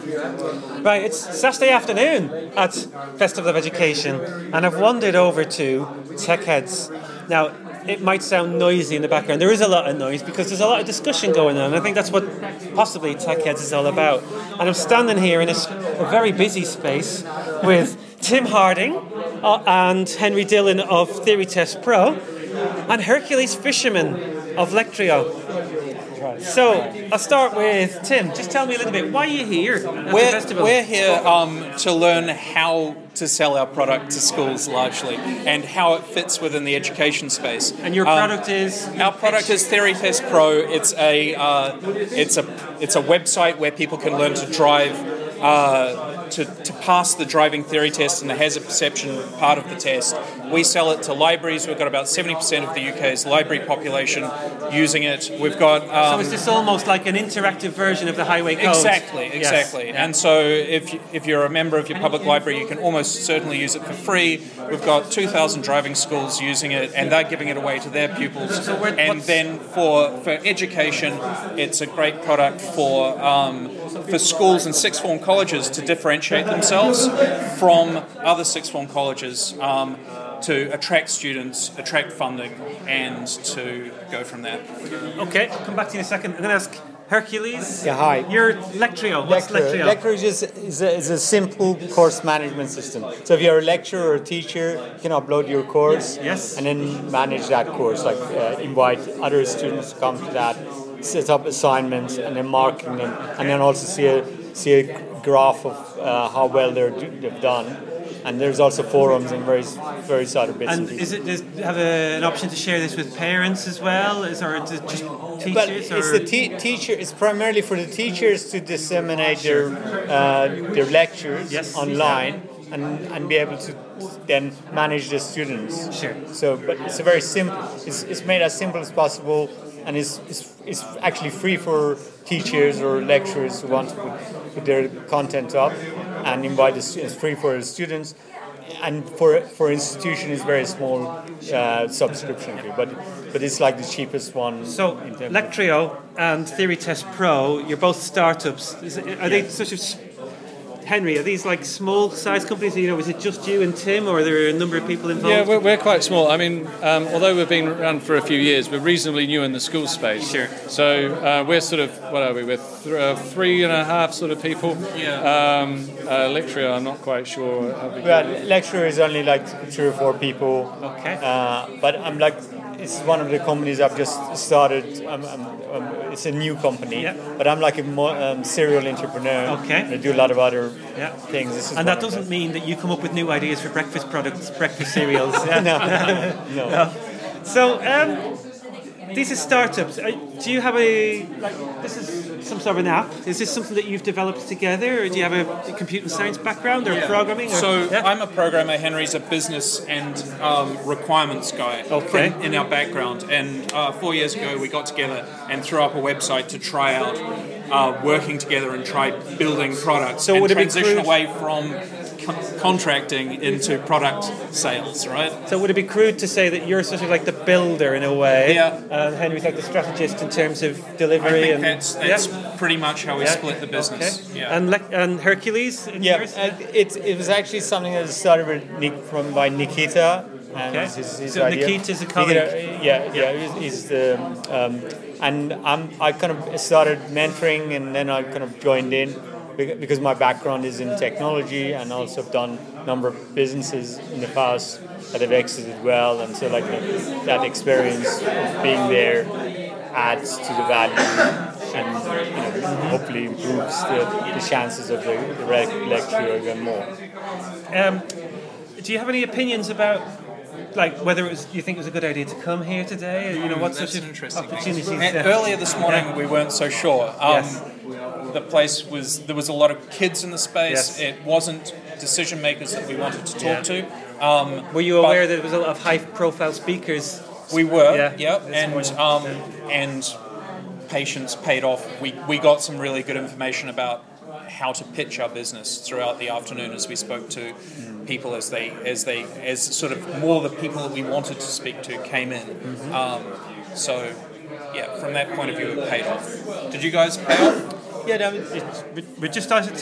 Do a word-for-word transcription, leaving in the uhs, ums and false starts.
Right, it's Saturday afternoon at Festival of Education, and I've wandered over to Tech Heads. Now, it might sound noisy in the background. There is a lot of noise because there's a lot of discussion going on. I think that's what possibly Tech Heads is all about. And I'm standing here in a, a very busy space with Tim Harding uh, and Henry Dillon of Theory Test Pro and Hercules Fisherman of Lectrio. So, I'll start with Tim. Just tell me a little bit, why are you here at we're, the festival? We're here um, to learn how to sell our product to schools largely and how it fits within the education space. And your um, product is? Our product is Theory Test Pro. It's a, uh, it's a, it's a website where people can learn to drive uh, to, to pass the driving theory test and the hazard perception part of the test. We sell it to libraries. We've got about seventy percent of the U K's library population using it. We've got... Um, so is this almost like an interactive version of the Highway Code? Exactly, exactly. Yes. Yeah. And so if, you, if you're a member of your public library, you can almost certainly use it for free. We've got two thousand driving schools using it, and they're giving it away to their pupils. So and then for, for education, it's a great product for... Um, for schools and sixth form colleges to differentiate themselves from other sixth form colleges um, to attract students, attract funding, and to go from there. Okay, I'll come back to you in a second. I'm going to ask Hercules. Yeah, hi. You're Lectrio. What's Lectrio? Lectrio is, is, a, is a simple course management system. So if you're a lecturer or a teacher, you can upload your course yes. and then manage that course, like uh, invite other students to come to that, set up assignments and then marking them, and then also see a see a graph of uh, how well they're they've done. And there's also forums and various various other bits. And, and is it does it have a, an option to share this with parents as well? Is or is it just teachers? But it's or? the te- teacher. It's primarily for the teachers to disseminate their uh, their lectures yes. online and and be able to then manage the students. Sure. So, but it's a very simple. It's, it's made as simple as possible. And it's, it's, it's actually free for teachers or lecturers who want to put, put their content up and invite the students. It's free for the students. And for for institution, it's very small uh, subscription fee, but but it's like the cheapest one. So Lectrio and Theory Test Pro, you're both startups. Is it, are yeah. they sort of... Henry, are these like small size companies? You know, is it just you and Tim, or are there a number of people involved? Yeah, we're, we're quite small. I mean, um, although we've been around for a few years, we're reasonably new in the school space. Sure. So uh, we're sort of, what are we? We're th- uh, three and a half sort of people. Yeah. Um, uh, Lectrio, I'm not quite sure. Well, lecturer is only like three or four people. Okay. Uh, but I'm like, it's one of the companies I've just started. I'm, I'm, I'm, it's a new company, yeah. but I'm like a mo- um, serial entrepreneur. Okay. I do a lot of other yeah. things. This is and that doesn't mean that you come up with new ideas for breakfast products, breakfast cereals. no, no, no. So, um, these are startups. Do you have a, like, this is some sort of an app? Is this something that you've developed together, or do you have a computer science background or yeah. programming? Or, so yeah? I'm a programmer. Henry's a business and um, requirements guy okay. in, in our background. And uh, four years ago, we got together and threw up a website to try out uh, working together and try building products so and would it transition be crude? away from co- contracting into product sales, right? So would it be crude to say that you're sort of like the builder in a way, yeah. and Henry's like the strategist in terms of delivery? I think and that's, that's yeah. pretty much how we yeah. split the business. Okay. Yeah. And Le- and Hercules? Yeah, yours? uh, it it was actually something that started with Nick, from by Nikita. And Okay. his, his So idea. Nikita's a colleague. Nikita, yeah, yeah, he's, he's the um, and I'm I kind of started mentoring, and then I kind of joined in because my background is in technology, and also have done a number of businesses in the past that have exited well, and so like that experience of being there adds to the value, and you know, hopefully improves the, the chances of the, the lecture even more. Um, do you have any opinions about, like, whether it was, you think it was a good idea to come here today? You know, what That's sort an of interesting opportunities? thing. Uh, Earlier this morning, yeah. we weren't so sure. Um, Yes. The place was, there was a lot of kids in the space. Yes. It wasn't decision makers that we wanted to talk Yeah. to. Um, Were you aware that there was a lot of high-profile speakers? We were, Yeah. yeah, This and morning. um, and patience paid off. We we got some really good information about how to pitch our business throughout the afternoon as we spoke to people as they as they as sort of more the people that we wanted to speak to came in. Mm-hmm. Um, so yeah, from that point of view, it paid off. Did you guys pay off? Yeah, no, it's, we're just started